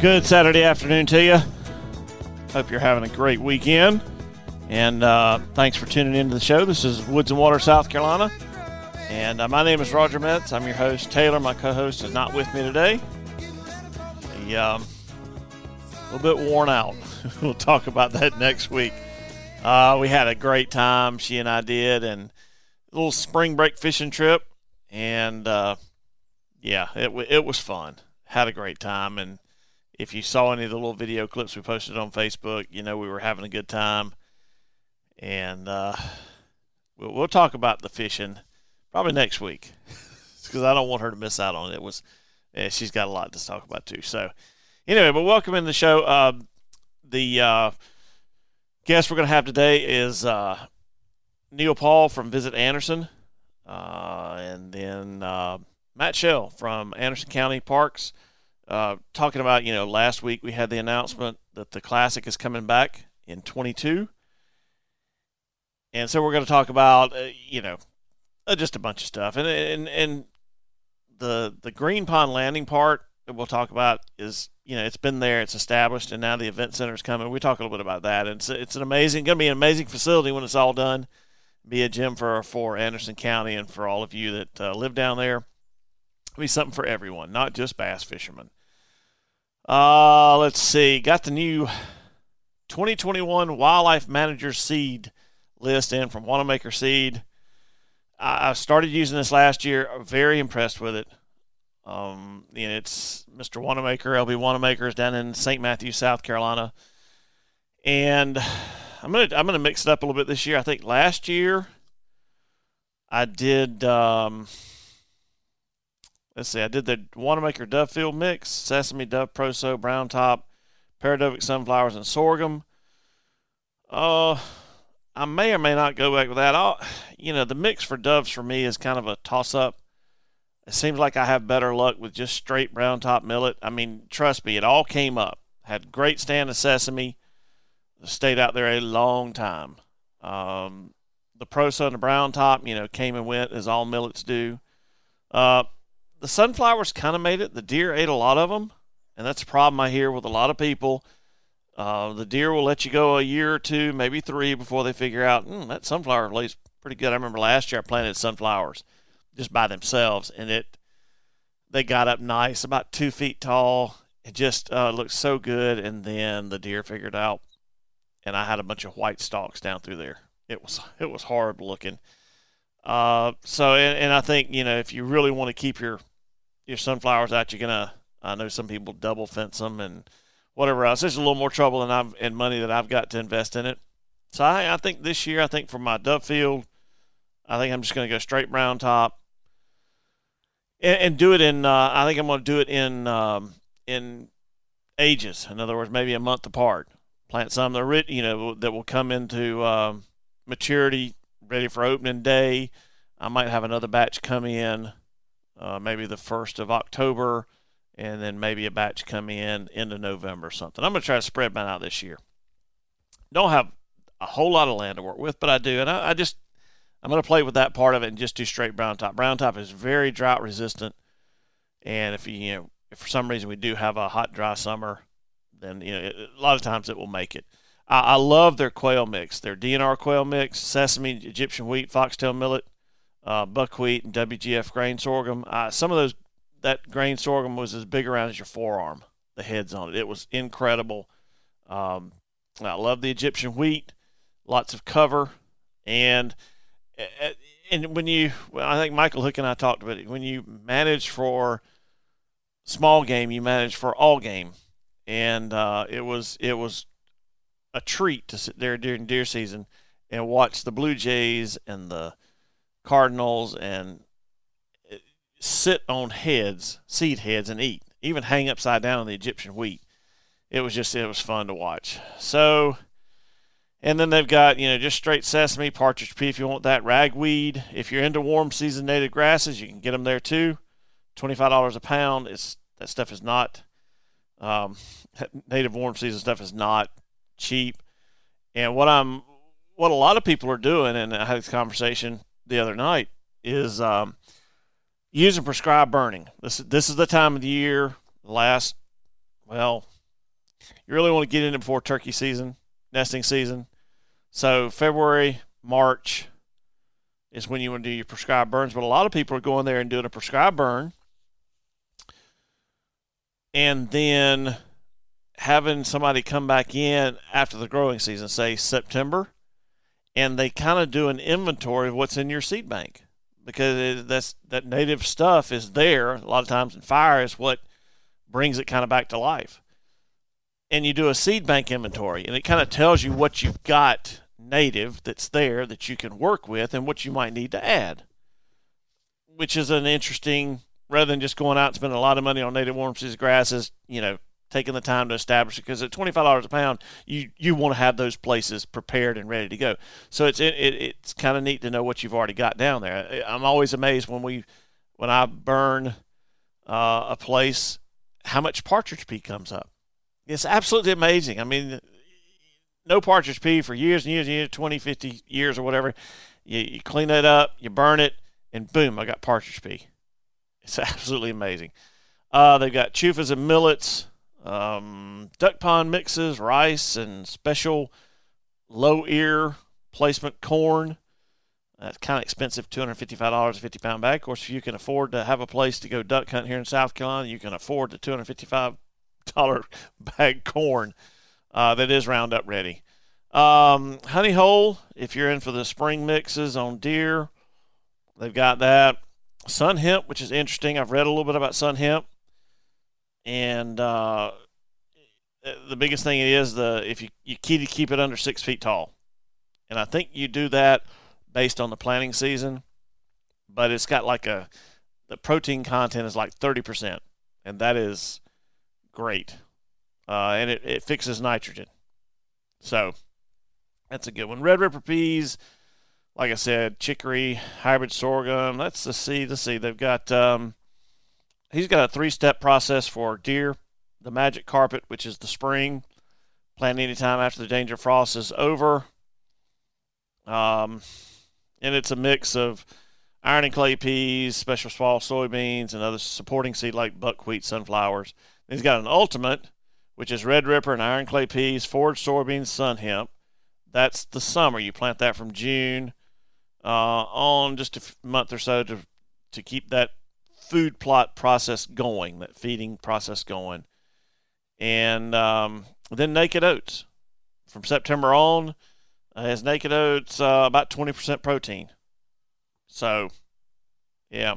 Good Saturday afternoon to you. Hope you're having a great weekend. And thanks for tuning into the show. This is Woods and Water, South Carolina. And my name is Roger Metz. I'm your host. Taylor, my co-host, is not with me today. He a little bit worn out. We'll talk about that next week. We had a great time, she and I did, and a little spring break fishing trip. And, it was fun. Had a great time. And if you saw any of the little video clips we posted on Facebook, you know we were having a good time. And we'll talk about the fishing probably next week because I don't want her to miss out on it. She's got a lot to talk about too. So anyway, but welcome in the show. The guest we're going to have today is Neil Paul from Visit Anderson, and then Matt Shell from Anderson County Parks. Talking about, last week we had the announcement that the Classic is coming back in 22. And so we're going to talk about, just a bunch of stuff. And the Green Pond Landing part that we'll talk about is, it's been there, it's established, and now the event center is coming. We talk a little bit about that. And it's going to be an amazing facility when it's all done. Be a gym for Anderson County and for all of you that live down there. It'll be something for everyone, not just bass fishermen. Let's see. Got the new 2021 Wildlife Manager Seed list in from Wanamaker Seed. I started using this last year. I'm very impressed with it. It's Mr. Wanamaker, LB Wanamaker, is down in St. Matthews, South Carolina. And I'm gonna mix it up a little bit this year. I think last year I did I did the Wanamaker Dovefield mix, sesame, dove proso, brown top, Paradovic sunflowers, and sorghum. I may or may not go back with that. The mix for doves for me is kind of a toss-up. It seems like I have better luck with just straight brown top millet. I mean, trust me, it all came up. Had great stand of sesame. Stayed out there a long time. The proso and the brown top, came and went as all millets do. The sunflowers kind of made it. The deer ate a lot of them, and that's a problem I hear with a lot of people. The deer will let you go a year or two, maybe 3, before they figure out, that sunflower lays pretty good. I remember last year I planted sunflowers just by themselves, and they got up nice, about 2 feet tall. It just looked so good, and then the deer figured out, and I had a bunch of white stalks down through there. It was horrible looking. So I think, if you really want to keep your sunflowers out, I know some people double fence them and whatever else. There's a little more trouble and money that I've got to invest in it. So I think this year, for my dove field, I think I'm just going to go straight brown top and do it in, I think I'm going to do it in ages. In other words, maybe a month apart. Plant some that will come into maturity, ready for opening day. I might have another batch come in maybe the 1st of October, and then maybe a batch come in into November or something. I'm going to try to spread mine out this year. Don't have a whole lot of land to work with, but I do. And I'm going to play with that part of it and just do straight brown top. Brown top is very drought resistant. And if for some reason we do have a hot, dry summer, then, a lot of times it will make it. I love their quail mix, their DNR quail mix, sesame, Egyptian wheat, foxtail millet, buckwheat, and WGF grain sorghum. Some of those, that grain sorghum was as big around as your forearm, the heads on it. It was incredible. I love the Egyptian wheat, lots of cover. And when I think Michael Hook and I talked about it, when you manage for small game, you manage for all game. And it was a treat to sit there during deer season and watch the Blue Jays and the Cardinals and sit on seed heads, and eat, even hang upside down on the Egyptian wheat. It was fun to watch. So, and then they've got, just straight sesame, partridge pea if you want that, ragweed. If you're into warm season native grasses, you can get them there too. $25 a pound. That stuff is not, native warm season stuff is not cheap. And what a lot of people are doing, and I had this conversation the other night, is using prescribed burning. This is the time of the year, last, You really want to get in it before turkey season, nesting season. So February, March is when you want to do your prescribed burns. But a lot of people are going there and doing a prescribed burn and then having somebody come back in after the growing season, say September, and they kind of do an inventory of what's in your seed bank, because that native stuff is there. A lot of times, and fire is what brings it kind of back to life. And you do a seed bank inventory, and it kind of tells you what you've got native that's there that you can work with and what you might need to add, which is an interesting, rather than just going out and spending a lot of money on native warm season grasses, taking the time to establish it, because at $25 a pound, you want to have those places prepared and ready to go. So it's kind of neat to know what you've already got down there. I'm always amazed when I burn a place, how much partridge pea comes up. It's absolutely amazing. I mean, no partridge pea for years and years and years, 20, 50 years or whatever. You clean it up, you burn it, and boom, I got partridge pea. It's absolutely amazing. They've got chufas and millets, duck pond mixes, rice, and special low ear placement corn. That's kind of expensive, $255 a 50-pound bag. Of course, if you can afford to have a place to go duck hunt here in South Carolina, you can afford the $255 bag corn that is Roundup ready. Honey Hole, if you're in for the spring mixes on deer, they've got that. Sun Hemp, which is interesting. I've read a little bit about Sun Hemp. And the biggest thing is if you keep it under 6 feet tall. And I think you do that based on the planting season. But it's got the protein content is like 30%. And that is great. And it fixes nitrogen. So that's a good one. Red Ripper peas, like I said, chicory, hybrid sorghum. That's the seed. Let's see. They've got he's got a 3-step process for deer. The Magic Carpet, which is the spring, plant anytime after the danger of frost is over. And it's a mix of iron and clay peas, special small soybeans, and other supporting seed like buckwheat, sunflowers. And he's got an ultimate, which is Red Ripper and iron clay peas, forage soybeans, Sun Hemp. That's the summer. You plant that from June on just a month or so to keep that food plot process going, that feeding process going. And then Naked Oats. From September on, has Naked Oats about 20% protein. So, yeah.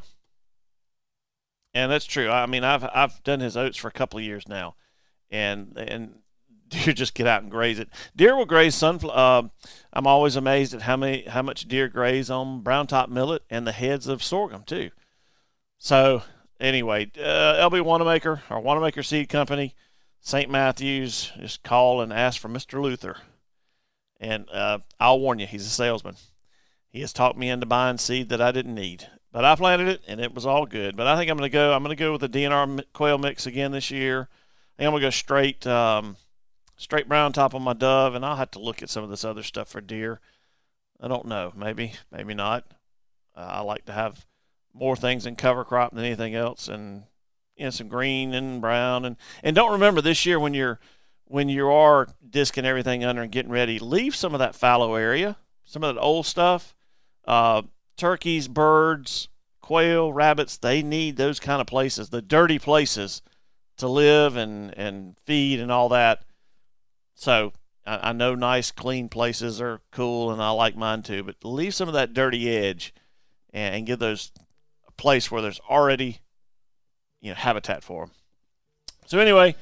And that's true. I mean, I've done his oats for a couple of years now. And deer just get out and graze it. Deer will graze sunflower. I'm always amazed at how much deer graze on brown top millet and the heads of sorghum too. So anyway, LB Wanamaker, our Wanamaker Seed Company, St. Matthews, just call and ask for Mr. Luther. And I'll warn you, he's a salesman. He has talked me into buying seed that I didn't need. But I planted it, and it was all good. But I think I'm going to go with the DNR quail mix again this year. I think I'm going to go straight brown top on my dove, and I'll have to look at some of this other stuff for deer. I don't know. Maybe not. I like to have more things in cover crop than anything else, and some green and brown. And don't remember this year when you are disking everything under and getting ready, leave some of that fallow area, some of that old stuff. Turkeys, birds, quail, rabbits, they need those kind of places, the dirty places to live and feed and all that. So I know nice, clean places are cool, and I like mine too, but leave some of that dirty edge and give those a place where there's already habitat for them. So anyway,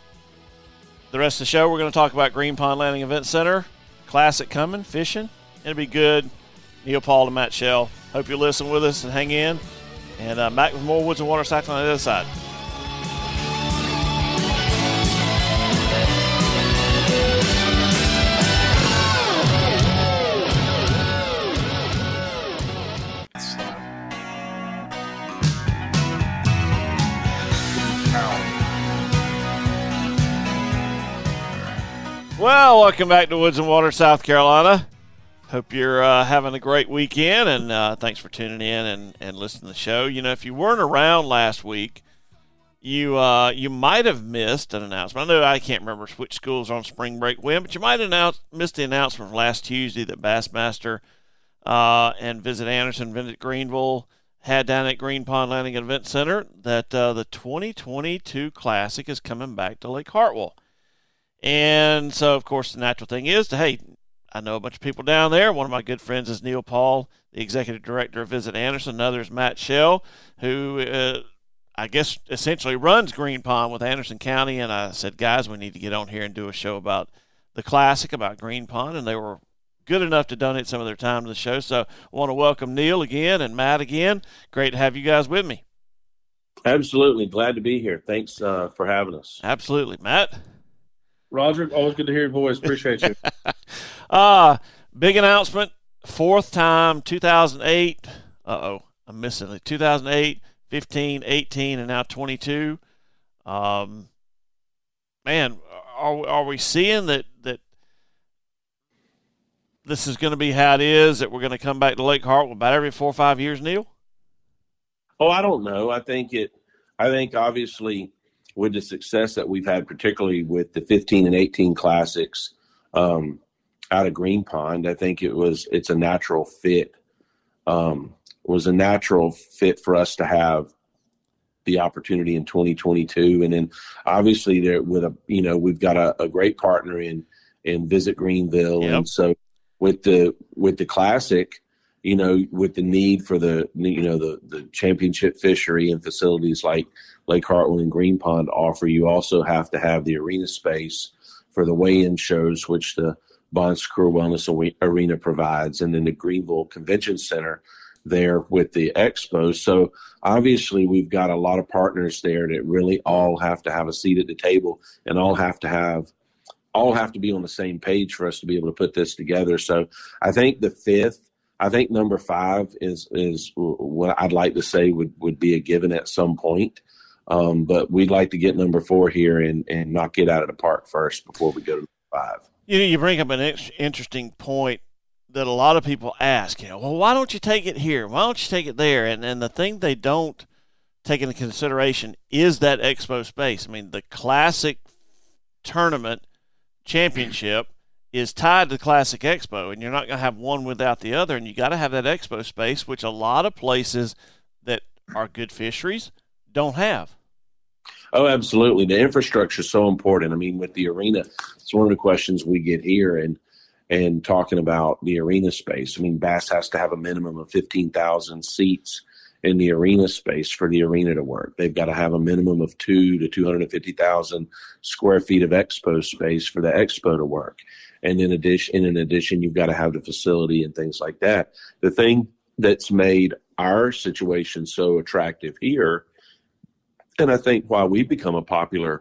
the rest of the show, we're going to talk about Green Pond Landing Event Center, Classic coming, fishing. It'll be good. Neil Paul and Matt Shell. Hope you listen with us and hang in. And back with more Woods and Water Cycle on the other side. Well, welcome back to Woods and Water, South Carolina. Hope you're having a great weekend, and thanks for tuning in and listening to the show. If you weren't around last week, you might have missed an announcement. I know I can't remember which schools are on spring break when, but you might have missed the announcement from last Tuesday that Bassmaster and Visit Anderson, Visit Greenville had down at Green Pond Landing Event Center that the 2022 Classic is coming back to Lake Hartwell. And so, of course, the natural thing is hey, I know a bunch of people down there. One of my good friends is Neil Paul, the executive director of Visit Anderson. Another is Matt Shell, who I guess essentially runs Green Pond with Anderson County. And I said, guys, we need to get on here and do a show about the Classic, about Green Pond. And they were good enough to donate some of their time to the show. So I want to welcome Neil again and Matt again. Great to have you guys with me. Absolutely. Glad to be here. Thanks for having us. Absolutely. Matt? Roger, always good to hear your voice. Appreciate you. Big announcement. Fourth time, 2008. I'm missing it. 2008, 15, 18, and now 22. Man, are we seeing that this is going to be how it is, that we're going to come back to Lake Hartwell about every 4 or 5 years, Neil? Oh, I don't know. I think obviously with the success that we've had, particularly with the 15 and 18 classics out of Green Pond, I think it's a natural fit. Was a natural fit for us to have the opportunity in 2022. And then obviously we've got a great partner in Visit Greenville. Yep. And so with the Classic, with the need for the championship fishery and facilities like Lake Hartwell and Green Pond offer, you also have to have the arena space for the weigh-in shows, which the Bon Secours Wellness Arena provides, and then the Greenville Convention Center there with the expo. So obviously we've got a lot of partners there that really all have to have a seat at the table, and all have to be on the same page for us to be able to put this together. So I think number 5 is what I'd like to say would be a given at some point. But we'd like to get number 4 here and knock it out of the park first before we go to 5. You bring up an interesting point that a lot of people ask, well, why don't you take it here? Why don't you take it there? And the thing they don't take into consideration is that expo space. I mean, the Classic tournament championship is tied to the Classic Expo, and you're not going to have one without the other, and you got to have that expo space, which a lot of places that are good fisheries don't have. Oh, absolutely. The infrastructure is so important. I mean, with the arena, it's one of the questions we get here and talking about the arena space. I mean, Bass has to have a minimum of 15,000 seats in the arena space for the arena to work. They've got to have a minimum of 2 to 250,000 square feet of expo space for the expo to work. And in addition, you've got to have the facility and things like that. The thing that's made our situation so attractive here, and I think why we've become a popular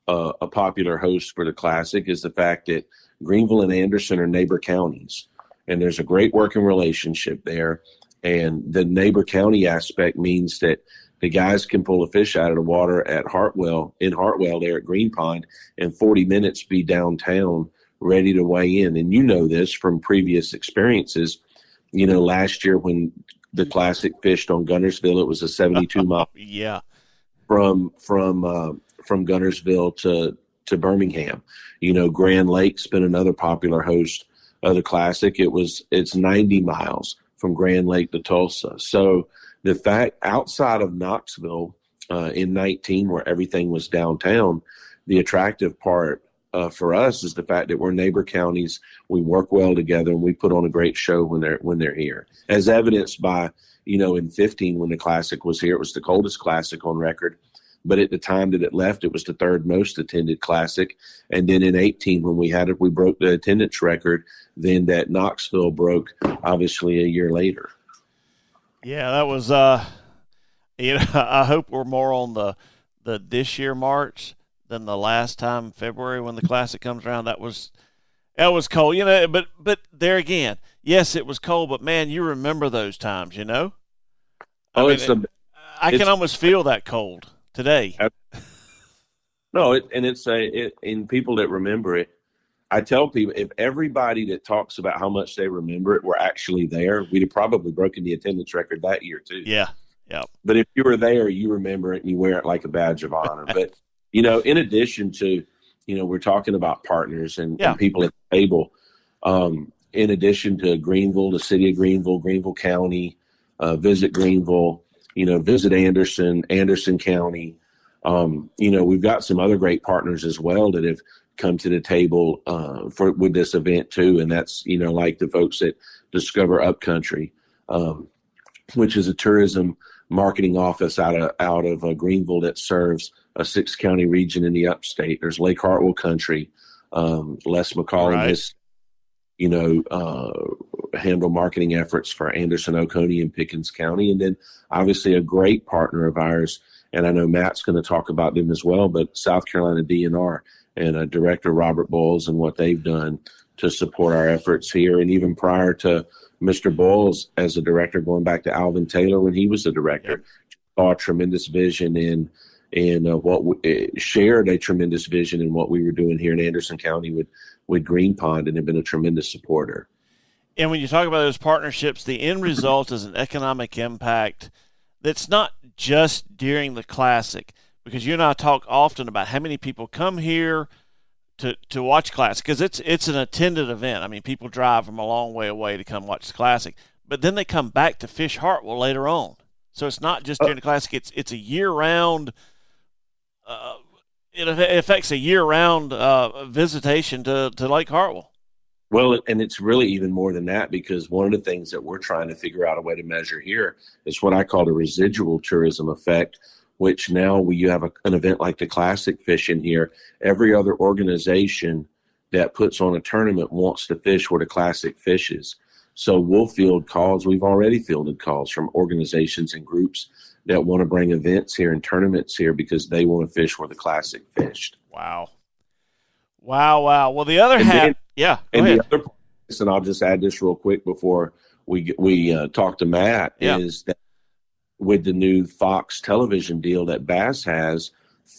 host for the Classic, is the fact that Greenville and Anderson are neighbor counties, and there's a great working relationship there. And the neighbor county aspect means that the guys can pull a fish out of the water in Hartwell there at Green Pond, in 40 minutes be downtown ready to weigh in. And you know this from previous experiences. Last year when the Classic fished on Guntersville, it was a 72 mile. Yeah. From Guntersville to Birmingham. Grand Lake's been another popular host of the Classic. It's 90 miles from Grand Lake to Tulsa. So the fact outside of Knoxville in 19, where everything was downtown, the attractive part for us is the fact that we're neighbor counties. We work well together, and we put on a great show when they're here, as evidenced by in 15 when the Classic was here. It was the coldest Classic on record, but at the time that it left, it was the third most attended Classic. And then in 18 when we broke the attendance record. Then that Knoxville broke obviously a year later. Yeah, that was I hope we're more on the this year March than the last time February when the Classic comes around. That was cold, but there again, yes, it was cold, but man, you remember those times, I can almost feel that cold today. No, in people that remember it, I tell people, if everybody that talks about how much they remember it were actually there, we'd have probably broken the attendance record that year too. Yeah. Yep. But if you were there, you remember it and you wear it like a badge of honor. But, in addition to, we're talking about partners and people at the table, in addition to Greenville, the city of Greenville, Greenville County, Visit Greenville, Visit Anderson County. We've got some other great partners as well that have come to the table with this event too. And that's, like the folks at Discover Upcountry, which is a tourism marketing office out of Greenville that serves a 6-county region in the upstate. There's Lake Hartwell Country, Les McCall has, handle marketing efforts for Anderson, Oconee, and Pickens County. And then obviously a great partner of ours, and I know Matt's going to talk about them as well, but South Carolina DNR and Director Robert Bowles and what they've done to support our efforts here. And even prior to Mr. Bowles as a director, going back to Alvin Taylor when he was the director, saw a tremendous vision in shared a tremendous vision in what we were doing here in Anderson County with Green Pond, and have been a tremendous supporter. And when you talk about those partnerships, the end result is an economic impact that's not just during the Classic, because you and I talk often about how many people come here to watch Classic, because it's an attended event. I mean, people drive from a long way away to come watch the Classic, but then they come back to Fish Hartwell later on. So it's not just during the Classic; it's a year-round. It affects a year-round visitation to Lake Hartwell. Well, and it's really even more than that, because one of the things that we're trying to figure out a way to measure here is what I call the residual tourism effect, which now you have an event like the Classic fishing here. Every other organization that puts on a tournament wants to fish where the Classic fishes. So we'll field calls. We've already fielded calls from organizations and groups that want to bring events here and tournaments here because they want to fish where the Classic fished. Wow. Well, the other half, go ahead. The other part, and I'll just add this real quick before we talk to Matt, is that with the new Fox television deal that Bass has,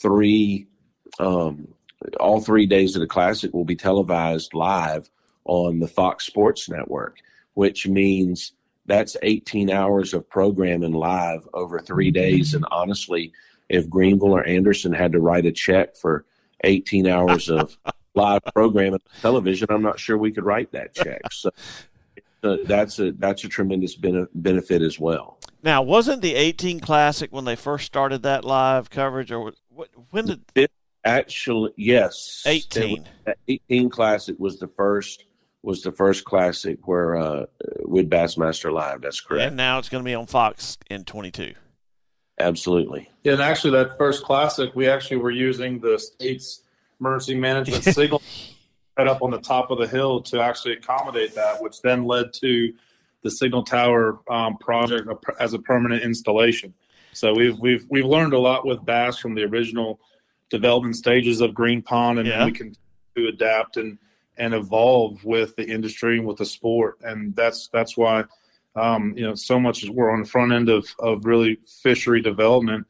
all 3 days of the Classic will be televised live on the Fox Sports Network, which means that's 18 hours of programming live over 3 days. And honestly, if Greenville or Anderson had to write a check for 18 hours of live programming on television, I'm not sure we could write that check. So that's a tremendous benefit as well. Now, wasn't the 18 Classic when they first started that live coverage, or when did it actually? Yes, 18. 18 Classic was the first Classic where with Bassmaster Live. That's correct. And now it's going to be on Fox in 22. Absolutely. Yeah, and actually that first Classic, we actually were using the state's emergency management signal right up on the top of the hill to actually accommodate that, which then led to the signal tower project as a permanent installation. So we've learned a lot with Bass from the original development stages of Green Pond, and we continue to adapt and evolve with the industry and with the sport, and that's why so much we're on the front end of really fishery development,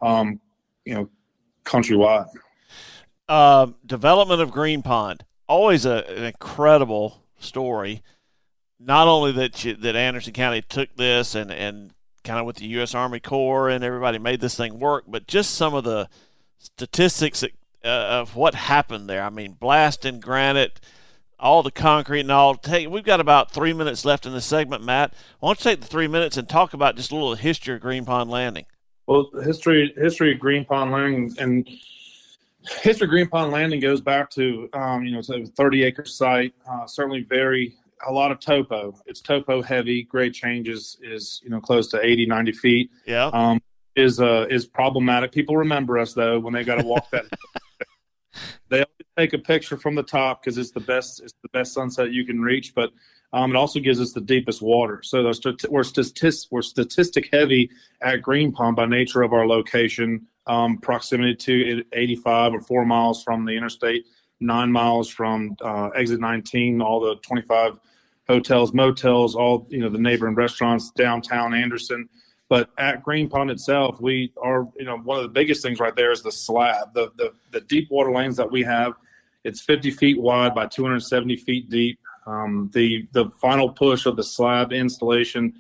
countrywide. Development of Green Pond, always an incredible story. Not only that Anderson County took this and kind of with the U.S. Army Corps and everybody made this thing work, but just some of the statistics of what happened there. I mean, blasting granite, all the concrete and all. We've got about 3 minutes left in this segment, Matt. Why don't you take the 3 minutes and talk about just a little history of Green Pond Landing? Well, history of Green Pond Landing, and history of Green Pond Landing goes back to it's a 30-acre site. Certainly a lot of topo. It's topo heavy. Grade changes is close to 80, 90 feet. Yeah. Is problematic. People remember us though when they got to walk that. They always take a picture from the top because it's the best sunset you can reach. But it also gives us the deepest water. So we're statistic heavy at Green Pond by nature of our location. Proximity to 85 or 4 miles from the interstate, 9 miles from exit 19, all the 25 hotels, motels, all the neighboring restaurants, downtown Anderson. But at Green Pond itself, we are one of the biggest things right there is the slab, the deep water lanes that we have. It's 50 feet wide by 270 feet deep. The final push of the slab installation,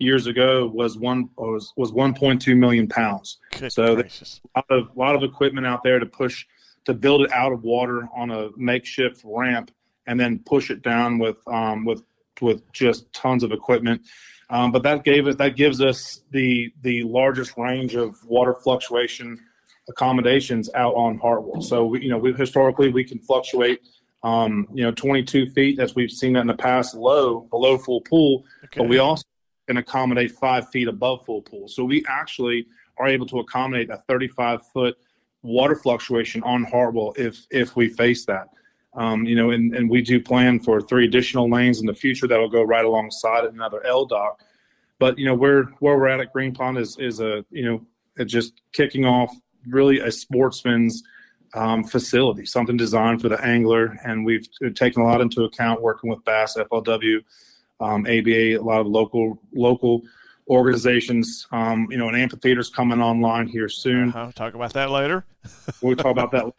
years ago was 1.2 million pounds. Good So gracious. there's a lot of equipment out there to build it out of water on a makeshift ramp and then push it down with just tons of equipment. But that gives us the largest range of water fluctuation accommodations out on Hartwell. So we historically we can fluctuate 22 feet, as we've seen that in the past, below full pool, but we also can accommodate 5 feet above full pool. So we actually are able to accommodate a 35-foot water fluctuation on Hartwell if we face that. And we do plan for 3 additional lanes in the future that will go right alongside another LDOC. But where we're at Green Pond is just kicking off really a sportsman's facility, something designed for the angler, and we've taken a lot into account working with Bass, FLW, ABA, a lot of local organizations. An amphitheater's coming online here soon. Talk about that later. We'll talk about that.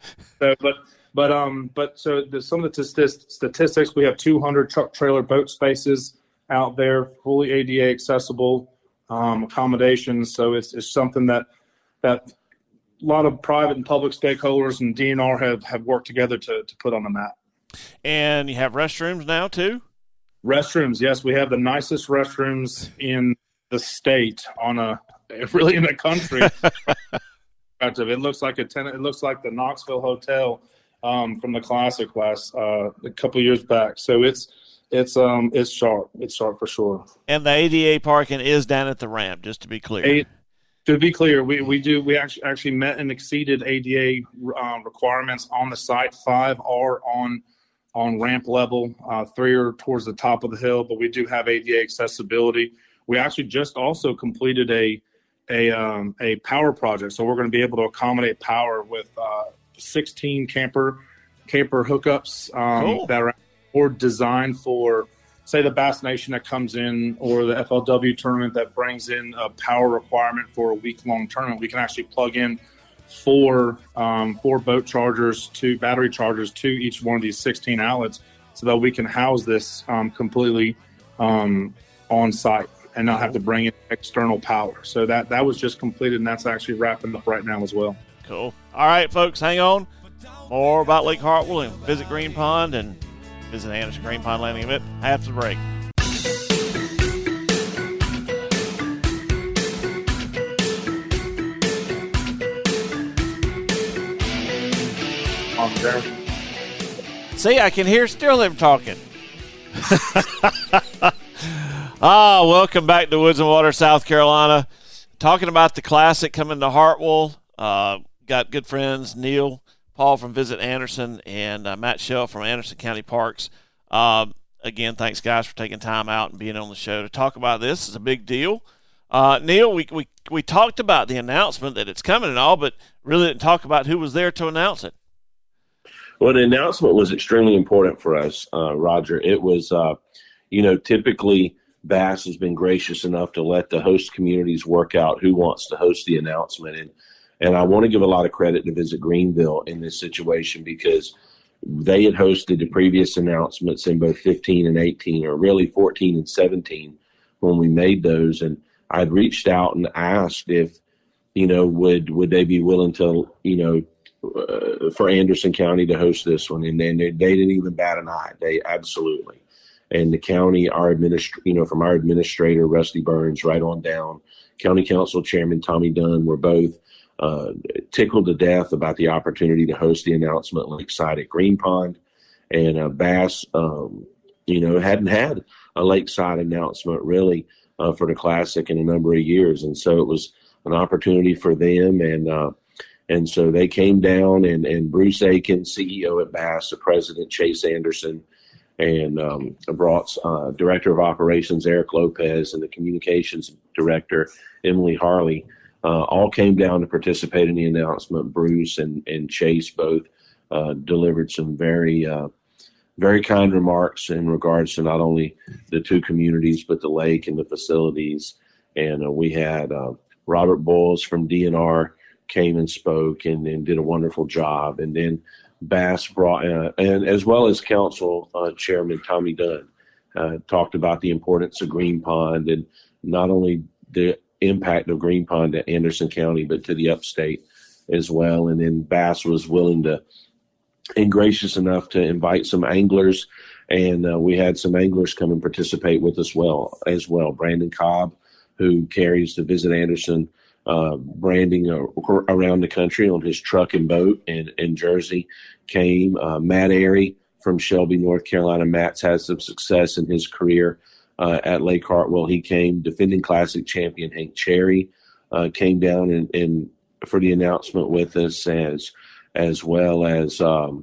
Some of the statistics: we have 200 truck trailer boat spaces out there, fully ADA accessible accommodations. So it's something that a lot of private and public stakeholders and DNR have worked together to put on the map. And you have restrooms now too? Restrooms, yes. We have the nicest restrooms in the state really in the country. It looks like the Knoxville Hotel from the Classic a couple of years back. So it's sharp. It's sharp for sure. And the ADA parking is down at the ramp, just to be clear. To be clear, we actually met and exceeded ADA requirements on the site. 5 are on ramp level, 3 are towards the top of the hill, but we do have ADA accessibility. We actually just also completed a power project, so we're going to be able to accommodate power with 16 camper hookups cool. that are more designed for, say, the Bass Nation that comes in, or the FLW tournament that brings in a power requirement for a week-long tournament. We can actually plug in 4 boat chargers, 2 battery chargers to each one of these 16 outlets, so that we can house this completely on site and not have to bring in external power. So that was just completed, and that's actually wrapping up right now as well. Cool. All right, folks, hang on. More about Lake Hartwell and visit Green Pond and visit Anderson Green Pond Landing Event after the break. See, I can hear still them talking. Welcome back to Woods and Water, South Carolina. Talking about the Classic coming to Hartwell. Got good friends, Neil Paul from Visit Anderson and Matt Shell from Anderson County Parks. Again, thanks, guys, for taking time out and being on the show to talk about this. It's a big deal. Neil, we talked about the announcement that it's coming and all, but really didn't talk about who was there to announce it. Well, the announcement was extremely important for us, Roger. It was, typically Bass has been gracious enough to let the host communities work out who wants to host the announcement. And I want to give a lot of credit to Visit Greenville in this situation, because they had hosted the previous announcements in both 15 and 18, or really 14 and 17 when we made those. And I'd reached out and asked if, would they be willing to, for Anderson County to host this one. And then they didn't even bat an eye. They absolutely. And the county, from our administrator, Rusty Burns, right on down, County Council Chairman Tommy Dunn, were both tickled to death about the opportunity to host the announcement lakeside at Green Pond. And Bass, hadn't had a lakeside announcement really for the Classic in a number of years. And so it was an opportunity for them. And so they came down, and Bruce Aiken, CEO at Bass, the president, Chase Anderson, and brought Director of Operations Eric Lopez and the Communications Director Emily Harley, all came down to participate in the announcement. Bruce and Chase both delivered some very, very kind remarks in regards to not only the 2 communities, but the lake and the facilities. And we had Robert Boyles from DNR came and spoke and did a wonderful job. And then Bass brought, and as well as Council Chairman Tommy Dunn, talked about the importance of Green Pond and not only the impact of Green Pond to Anderson County, but to the upstate as well. And then Bass was willing to and gracious enough to invite some anglers, and we had some anglers come and participate with us as well. Brandon Cobb, who carries the Visit Anderson branding around the country on his truck and boat in Jersey, came. Matt Airy from Shelby, North Carolina. Matt's had some success in his career at Lake Hartwell. He came. Defending Classic champion Hank Cherry came down and for the announcement with us, as well as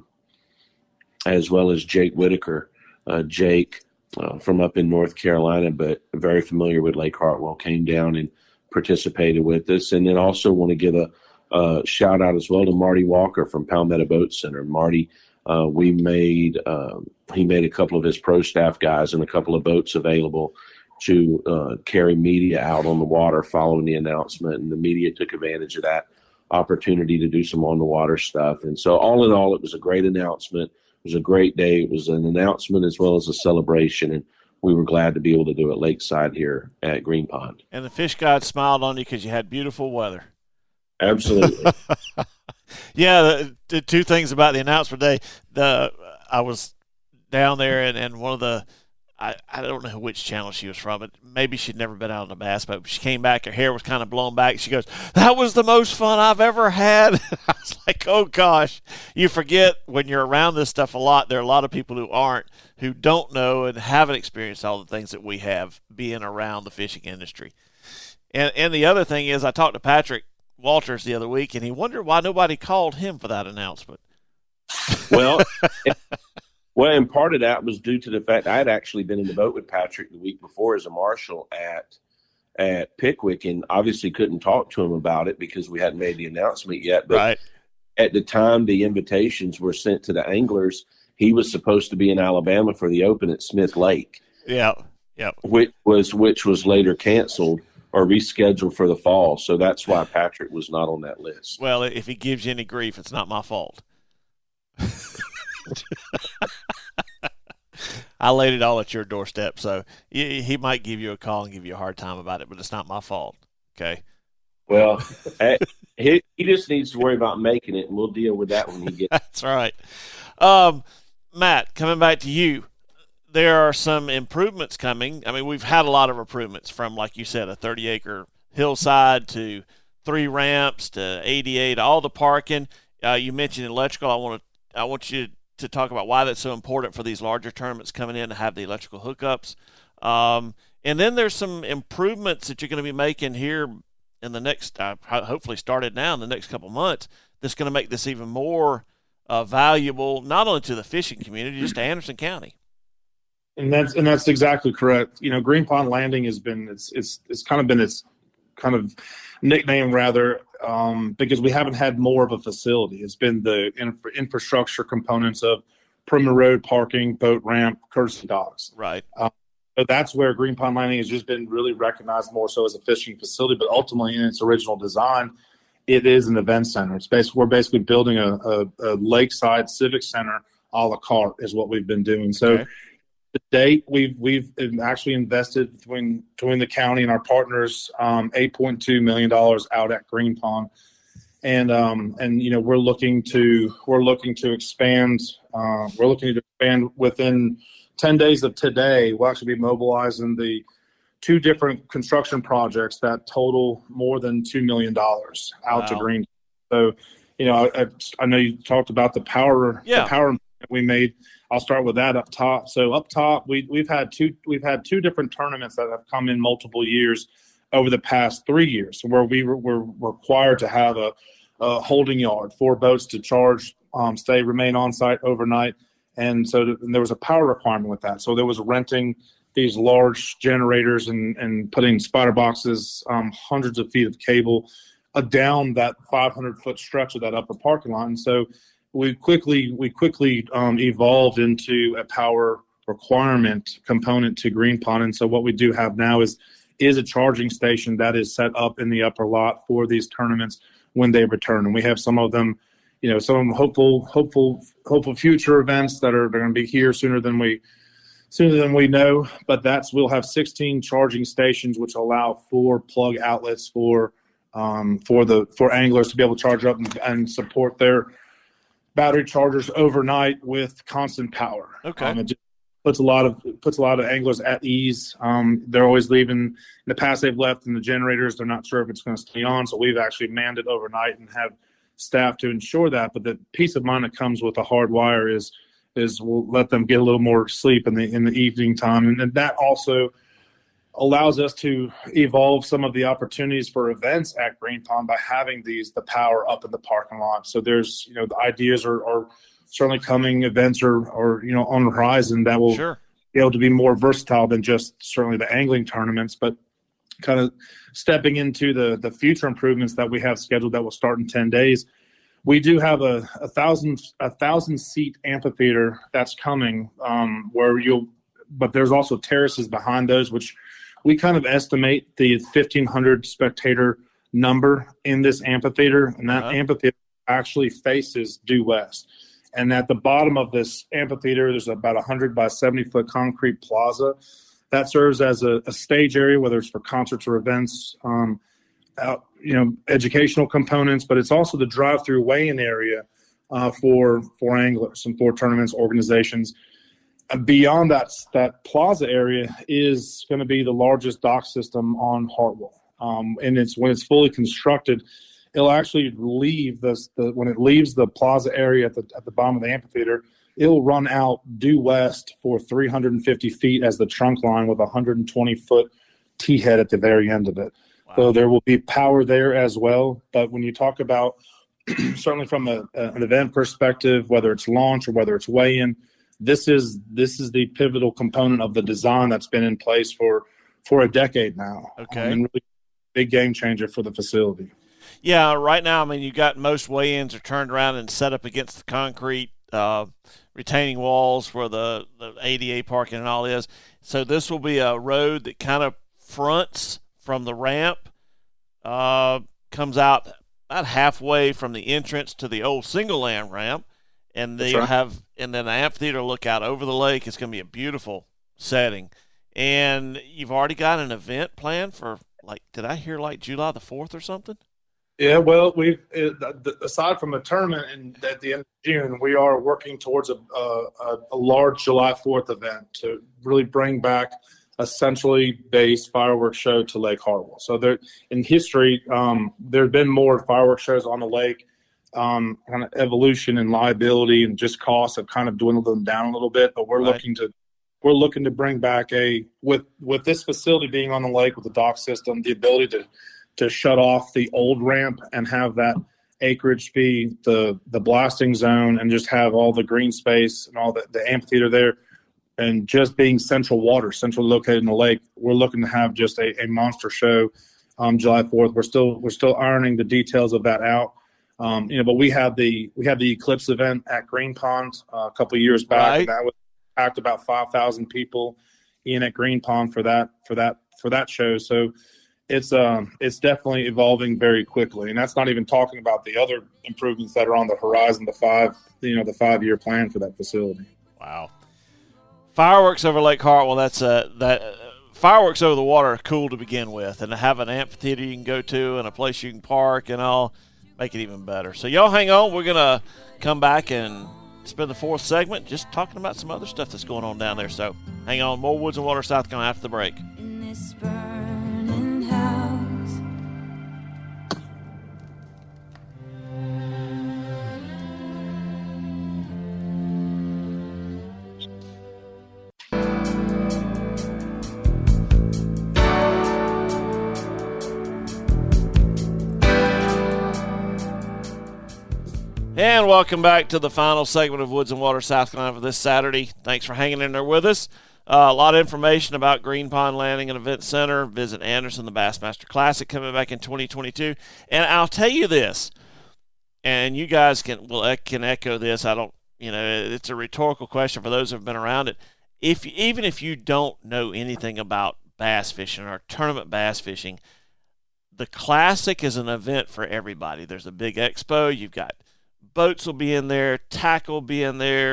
Jake Whitaker. Jake from up in North Carolina, but very familiar with Lake Hartwell, came down and participated with us. And then also want to give a shout out as well to Marty Walker from Palmetto Boat Center. Marty, he made a couple of his pro staff guys and a couple of boats available to carry media out on the water following the announcement, and the media took advantage of that opportunity to do some on the water stuff. And so all in all, it was a great announcement. It was a great day. It was an announcement as well as a celebration, and we were glad to be able to do it lakeside here at Green Pond. And the fish god smiled on you because you had beautiful weather. Absolutely. Yeah, the two things about the announcement day. I was down there, and one of the I don't know which channel she was from, but maybe she'd never been out on a bass boat. She came back, her hair was kind of blown back. She goes, "That was the most fun I've ever had." I was like, oh gosh, you forget when you're around this stuff a lot. There are a lot of people who don't know and haven't experienced all the things that we have being around the fishing industry. And the other thing is, I talked to Patrick Walters the other week, and he wondered why nobody called him for that announcement. Well, and part of that was due to the fact I had actually been in the boat with Patrick the week before as a marshal at Pickwick, and obviously couldn't talk to him about it because we hadn't made the announcement yet. But right. At the time the invitations were sent to the anglers, he was supposed to be in Alabama for the Open at Smith Lake. Yeah. Which was later canceled or rescheduled for the fall. So that's why Patrick was not on that list. Well, if he gives you any grief, it's not my fault. I laid it all at your doorstep, so he might give you a call and give you a hard time about it, but it's not my fault. Okay. Well, he just needs to worry about making it, and we'll deal with that when he gets. That's right. Matt, coming back to you, there are some improvements coming. I mean, we've had a lot of improvements from, like you said, a 30-acre hillside to 3 ramps to ADA to all the parking. You mentioned electrical. I want you to talk about why that's so important for these larger tournaments coming in to have the electrical hookups. And then there's some improvements that you're going to be making here in the next, hopefully started now in the next couple months, that's going to make this even more valuable, not only to the fishing community, just to Anderson County. And that's exactly correct. You know, Green Pond Landing has been it's kind of been its kind of nickname rather, because we haven't had more of a facility. It's been the infrastructure components of perimeter road, parking, boat ramp, courtesy docks. Right. So that's where Green Pond Landing has just been really recognized more so as a fishing facility, but ultimately in its original design, it is an event center. We're basically building a lakeside civic center a la carte is what we've been doing. So to date, we've actually invested between the county and our partners $8.2 million out at Green Pond, and you know we're looking to expand. We're looking to expand within 10 days of today. We'll actually be mobilizing the 2 different construction projects that total more than $2 million out to Green. So, you know, I know you talked about the power we made. I'll start with that up top. So up top, we've had two different tournaments that have come in multiple years over the past 3 years, where we were required to have a holding yard, 4 boats to charge, remain on site overnight, and so there was a power requirement with that. So there was renting these large generators and putting spider boxes, hundreds of feet of cable down that 500-foot stretch of that upper parking lot, and so we quickly evolved into a power requirement component to Green Pond. And so what we do have now is a charging station that is set up in the upper lot for these tournaments when they return. And we have some of them, you know, some hopeful future events that are going to be here sooner than we sooner than we know, but we'll have 16 charging stations, which allow 4 plug outlets for anglers to be able to charge up and support their battery chargers overnight with constant power. Okay. It just puts a lot of anglers at ease. They're always leaving. In the past, they've left in the generators. They're not sure if it's going to stay on, so we've actually manned it overnight and have staff to ensure that. But the peace of mind that comes with a hard wire is we'll let them get a little more sleep in the evening time, and then that also allows us to evolve some of the opportunities for events at Green Pond by having the power up in the parking lot. So there's, the ideas are certainly coming, events are on the horizon that will be able to be more versatile than just certainly the angling tournaments, but kind of stepping into the future improvements that we have scheduled that will start in 10 days. We do have a 1,000 seat amphitheater that's coming, but there's also terraces behind those, which we kind of estimate the 1,500 spectator number in this amphitheater, and that amphitheater actually faces due west. And at the bottom of this amphitheater, there's about 100 by 70 foot concrete plaza that serves as a stage area, whether it's for concerts or events, educational components, but it's also the drive-through weigh-in area for anglers and for tournaments, organizations. Beyond that plaza area is going to be the largest dock system on Hartwell. And when it's fully constructed, it'll actually leave when it leaves the plaza area at the bottom of the amphitheater, it'll run out due west for 350 feet as the trunk line with a 120-foot T-head at the very end of it. Wow. So there will be power there as well. But when you talk about, certainly from an event perspective, whether it's launch or whether it's weigh-in, this is the pivotal component of the design that's been in place for a decade now. Okay. And really big game changer for the facility. Yeah, right now, you got most weigh-ins are turned around and set up against the concrete retaining walls where the ADA parking and all is. So this will be a road that kind of fronts from the ramp, comes out about halfway from the entrance to the old single-lane ramp, and then the amphitheater look out over the lake. It's going to be a beautiful setting. And you've already got an event planned for, did I hear July the 4th or something? Yeah, well, aside from a tournament at the end of June, we are working towards a large July 4th event to really bring back a centrally based fireworks show to Lake Hartwell. So in history, there have been more fireworks shows on the lake. Kind of evolution and liability and just costs have kind of dwindled them down a little bit, but we're looking to bring back with this facility being on the lake with the dock system, the ability to shut off the old ramp and have that acreage be the blasting zone and just have all the green space and all the amphitheater there, and just being centrally located in the lake. We're looking to have just a monster show July 4th. We're still ironing the details of that out. But we had the Eclipse event at Green Pond a couple of years back. Right. And that was packed about 5,000 people in at Green Pond for that show. So it's definitely evolving very quickly, and that's not even talking about the other improvements that are on the horizon. The 5-year plan for that facility. Wow, fireworks over Lake Hartwell. That fireworks over the water are cool to begin with, and to have an amphitheater you can go to and a place you can park and all. Make it even better. So y'all hang on. We're going to come back and spend the fourth segment just talking about some other stuff that's going on down there. So hang on. More Woods and Water South Carolina after the break. In this burning house. And welcome back to the final segment of Woods and Water South Carolina for this Saturday. Thanks for hanging in there with us. A lot of information about Green Pond Landing and Event Center. Visit Anderson, the Bassmaster Classic coming back in 2022. And I'll tell you this, and you guys can echo this. It's a rhetorical question for those who have been around it. Even if you don't know anything about bass fishing or tournament bass fishing, the Classic is an event for everybody. There's a big expo. You've got boats will be in there, tackle will be in there,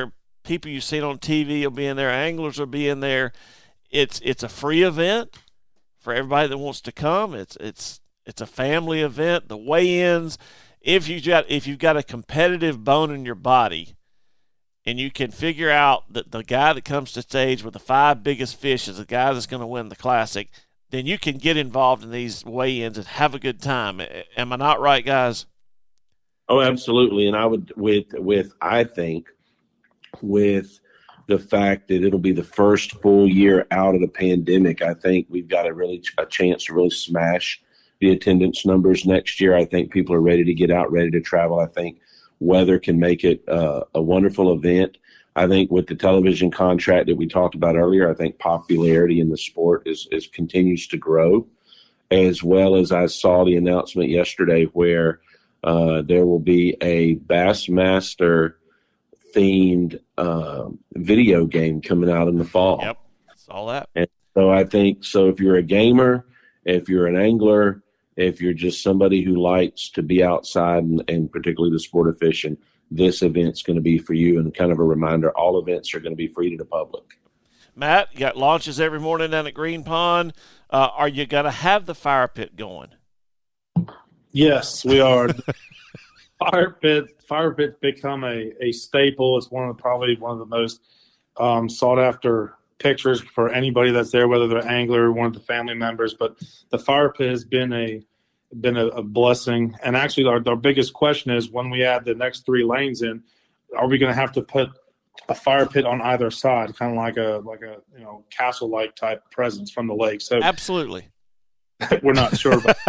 people you've seen on TV will be in there. Anglers will be in there. It's a free event for everybody that wants to come. It's a family event. The weigh-ins, if you've got a competitive bone in your body, and you can figure out that the guy that comes to stage with the 5 biggest fish is the guy that's going to win the Classic, then you can get involved in these weigh-ins and have a good time. Am I not right, guys? Oh, absolutely. And I would I think with the fact that it'll be the first full year out of the pandemic, I think we've got a chance to really smash the attendance numbers next year. I think people are ready to get out, ready to travel. I think weather can make it a wonderful event. I think with the television contract that we talked about earlier, I think popularity in the sport is continues to grow, as well as I saw the announcement yesterday where there will be a Bassmaster themed video game coming out in the fall. Yep, saw that. And so I think, so if you're a gamer, if you're an angler, if you're just somebody who likes to be outside and particularly the sport of fishing, this event's going to be for you. And kind of a reminder, all events are going to be free to the public. Matt, you got launches every morning down at Green Pond. Are you going to have the fire pit going? Yes, we are. Fire pit become a staple. It's probably one of the most sought after pictures for anybody that's there, whether they're an angler or one of the family members. But the fire pit has been a blessing. And actually, our biggest question is, when we add the next 3 lanes in, are we going to have to put a fire pit on either side, kind of like a castle-like type presence from the lake? So absolutely, we're not sure about.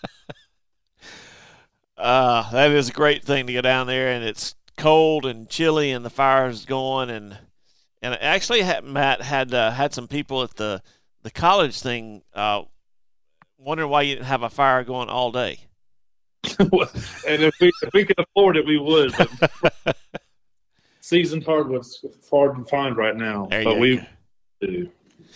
That is a great thing to go down there, and it's cold and chilly, and the fire's going, and actually, Matt had some people at the college thing wondering why you didn't have a fire going all day. And if we could afford it, we would. But seasoned hardwood's hard to find right now, but we do.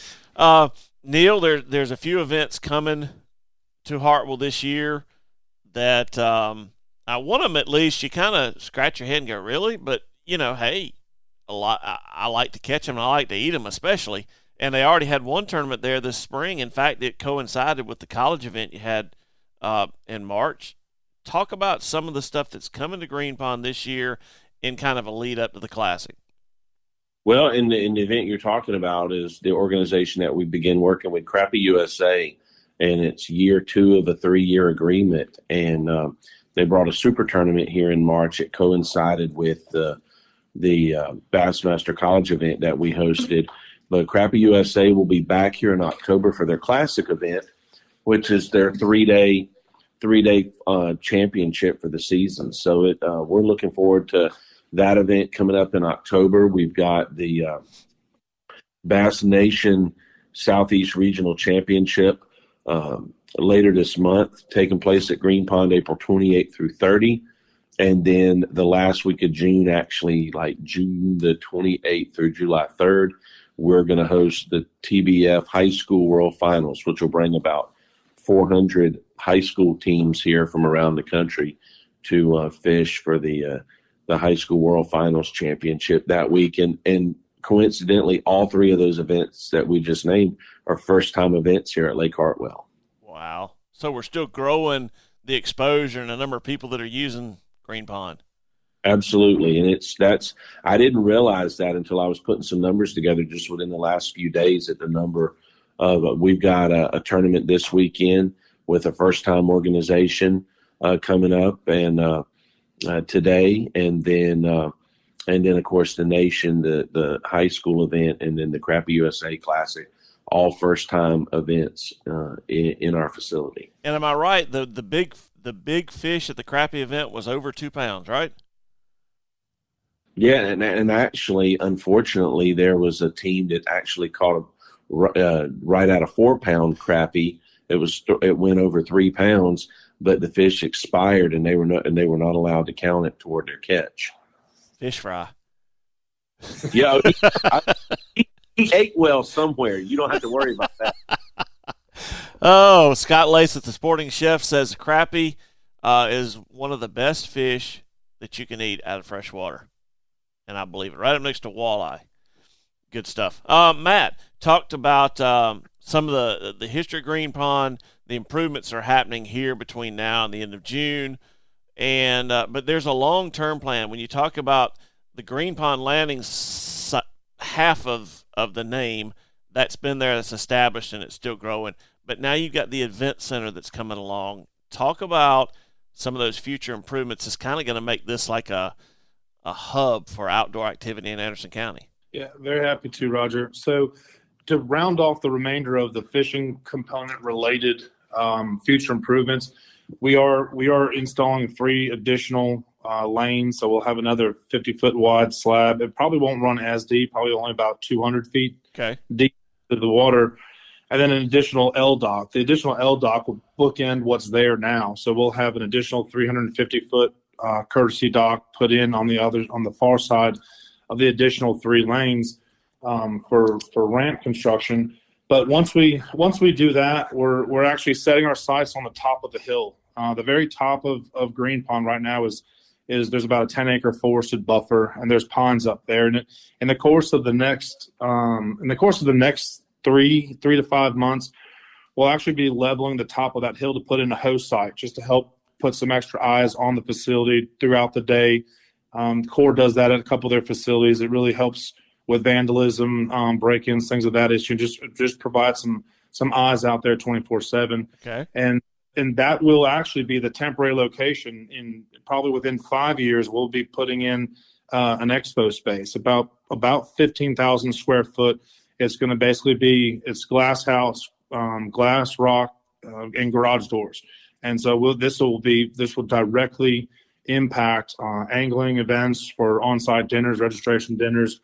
Neil, there's a few events coming to Hartwell this year that one of them at least you kind of scratch your head and go, really? But hey, I like to catch them and I like to eat them especially. And they already had one tournament there this spring. In fact, it coincided with the college event you had in March. Talk about some of the stuff that's coming to Green Pond this year in kind of a lead up to the Classic. Well, in the event you're talking about is the organization that we begin working with, Crappie USA, and it's year 2 of a 3-year agreement. And they brought a super tournament here in March. It coincided with the Bassmaster College event that we hosted. But Crappie USA will be back here in October for their Classic event, which is their 3-day championship for the season. So we're looking forward to that event coming up in October. We've got the Bass Nation Southeast Regional Championship later this month, taking place at Green Pond April 28th through 30. And then the last week of June, actually like June the 28th through July 3rd, we're going to host the TBF High School World Finals, which will bring about 400 high school teams here from around the country to fish for the High School World Finals Championship that week. And coincidentally, all 3 of those events that we just named are first-time events here at Lake Hartwell. Wow. So we're still growing the exposure and the number of people that are using Green Pond. Absolutely. And I didn't realize that until I was putting some numbers together just within the last few days at the number of, we've got a tournament this weekend with a first-time organization coming up and today, and then of course the Nation, the high school event, and then the Crappie USA Classic, all first-time events in our facility. And am I right? The big fish at the Crappie event was over 2 pounds, right? Yeah, and actually, unfortunately, there was a team that actually caught right at a 4-pound crappie. It went over 3 pounds, but the fish expired, and they were not allowed to count it toward their catch. Fish fry. Yeah, he ate well somewhere. You don't have to worry about that. Oh, Scott Lace at the Sporting Chef says crappie is one of the best fish that you can eat out of fresh water. and I believe it. Right up next to walleye. Good stuff. Matt talked about some of the history of Green Pond. The improvements are happening here between now and the end of June. And but there's a long-term plan. When you talk about the Green Pond Landing, half of the name that's been there, that's established, and it's still growing. But now you've got the event center that's coming along. Talk about some of those future improvements. It's kind of going to make this like a hub for outdoor activity in Anderson County. Yeah, very happy to, Roger. So to round off the remainder of the fishing component related future improvements, we are installing 3 additional lanes. So we'll have another 50-foot wide slab. It probably won't run as deep, probably only about 200 feet deep to the water. And then an additional L dock. The additional L dock will bookend what's there now. So we'll have an additional 350-foot courtesy dock put in on the far side of the additional 3 lanes for ramp construction. But once we do that, we're actually setting our sights on the top of the hill. The very top of Green Pond right now is there's about a 10-acre forested buffer, and there's ponds up there. And in the course of the next 3 to 5 months, we'll actually be leveling the top of that hill to put in a host site just to help put some extra eyes on the facility throughout the day. Corps does that at a couple of their facilities. It really helps with vandalism, break-ins, things of that issue. Just provide some eyes out there 24/7. Okay. And that will actually be the temporary location. In probably within 5 years, we'll be putting in an expo space, about 15,000 square foot. It's going to basically be glass house, glass, rock, and garage doors. And so this will directly impact angling events for on-site dinners, registration dinners,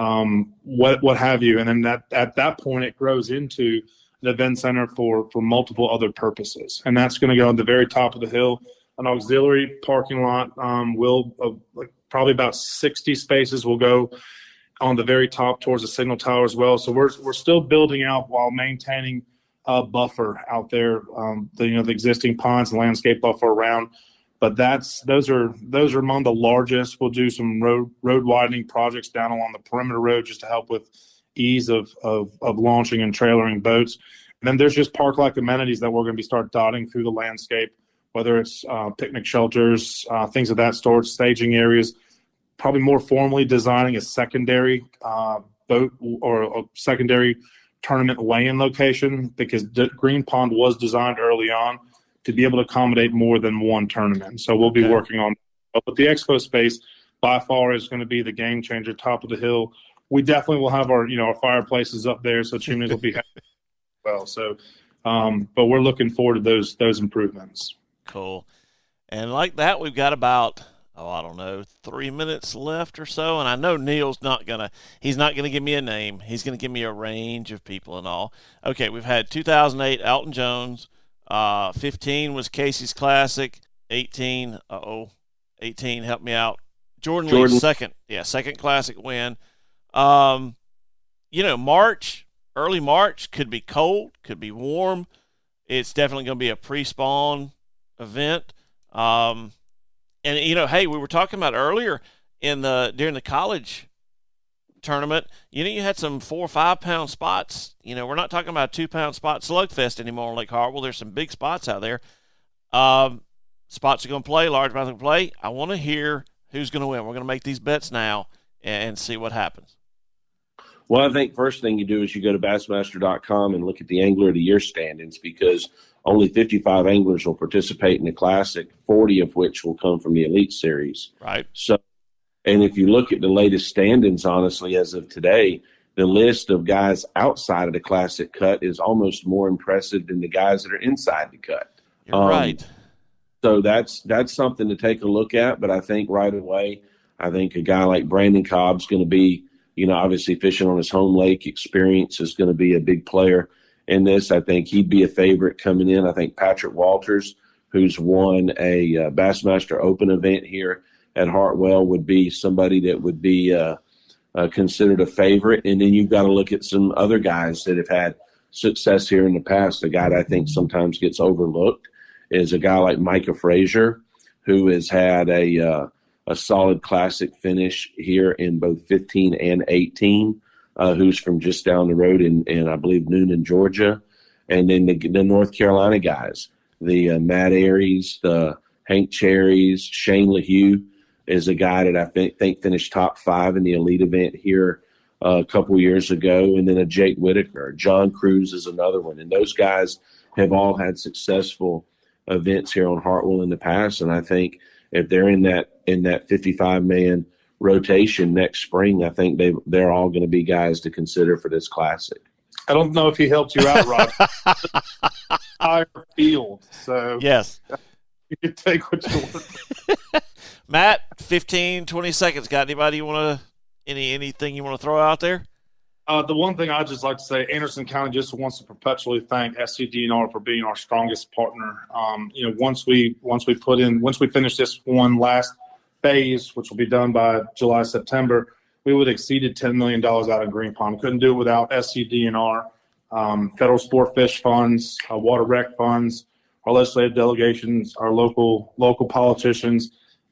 what have you. And then at that point, it grows into an event center for multiple other purposes. And that's going to go on the very top of the hill. An auxiliary parking lot probably about 60 spaces will go on the very top towards the signal tower as well. So we're still building out while maintaining a buffer out there, the existing ponds and landscape buffer around. But those are among the largest. We'll do some road widening projects down along the perimeter road just to help with ease of launching and trailering boats. And then there's just park-like amenities that we're going to start dotting through the landscape, whether it's picnic shelters, things of that sort, staging areas, probably more formally designing a secondary boat or a secondary tournament weigh-in location, because Green Pond was designed early on to be able to accommodate more than one tournament. So we'll be working on that. But the expo space by far is going to be the game changer, top of the hill. We definitely will have our fireplaces up there, so chimneys will be happy as well. So, but we're looking forward to those improvements. Cool. And like that, we've got about, 3 minutes left or so. And I know Neil's he's not going to give me a name. He's going to give me a range of people and all. Okay, we've had 2008 Alton Jones. 15 was Casey's Classic. 18, help me out. Jordan Lee's second Classic win. Early March could be cold, could be warm. It's definitely going to be a pre-spawn event. Hey, we were talking about earlier during the college tournament, you had some 4 or 5 pound spots. We're not talking about a 2 pound spot slugfest anymore on Lake Hartwell. There's some big spots out there. Spots are going to play, large amounts are going to play. I want to hear who's going to win. We're going to make these bets now and see what happens. Well, I think first thing you do is you go to Bassmaster.com and look at the Angler of the Year standings, because only 55 anglers will participate in the Classic, 40 of which will come from the Elite Series. Right. So, and if you look at the latest standings, honestly, as of today, the list of guys outside of the Classic cut is almost more impressive than the guys that are inside the cut. You're right. So that's something to take a look at. But I think right away, a guy like Brandon Cobb's going to be, obviously fishing on his home lake. Experience is going to be a big player in this. I think he'd be a favorite coming in. I think Patrick Walters, who's won a Bassmaster Open event here at Hartwell, would be somebody that would be considered a favorite. And then you've got to look at some other guys that have had success here in the past. A guy that I think sometimes gets overlooked is a guy like Micah Frazier, who has had a a solid classic finish here in both 15 and 18, who's from just down the road in I believe, Noonan, Georgia. And then the North Carolina guys, the Matt Aries, the Hank Cherries, Shane LaHue is a guy that I think finished top 5 in the elite event here a couple years ago. And then a Jake Whitaker. John Cruz is another one. And those guys have all had successful events here on Hartwell in the past. And I think if they're in that 55-man rotation next spring, I think they're all going to be guys to consider for this classic. I don't know if he helped you out, Rob. Entire field. So yes, you can take what you want. Matt, 15, 20 seconds. Got anybody you want to anything you want to throw out there? The one thing I'd just like to say, Anderson County just wants to perpetually thank SCDNR for being our strongest partner. Once we finish this one last phase, which will be done by July, September, we would have exceeded $10 million out of Green Pond. Couldn't do it without SCDNR, federal sport fish funds, water rec funds, our legislative delegations, our local politicians,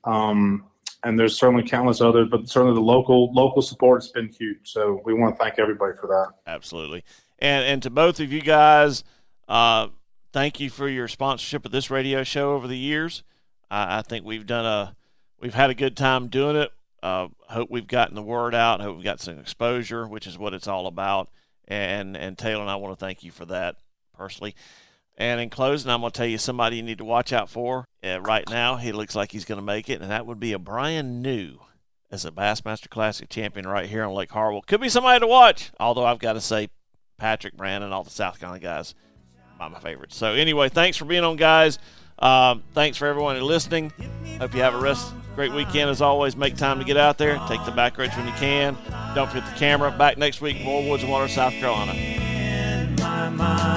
and there's certainly countless others, but certainly the local support has been huge. So we want to thank everybody for that. Absolutely. And to both of you guys, thank you for your sponsorship of this radio show over the years. I think we've had a good time doing it. Hope we've gotten the word out. Hope we've got some exposure, which is what it's all about. And Taylor and I want to thank you for that personally. And in closing, I'm going to tell you somebody you need to watch out for. Right now, he looks like he's going to make it, and that would be a Brian New as a Bassmaster Classic champion right here on Lake Hartwell. Could be somebody to watch, although I've got to say Patrick, Brandon, all the South Carolina guys are my favorites. So anyway, thanks for being on, guys. Thanks for everyone listening. Hope you have a great weekend. As always, make time to get out there. Take the back roads when you can. Don't forget the camera. Back next week, more Woods and Water, South Carolina.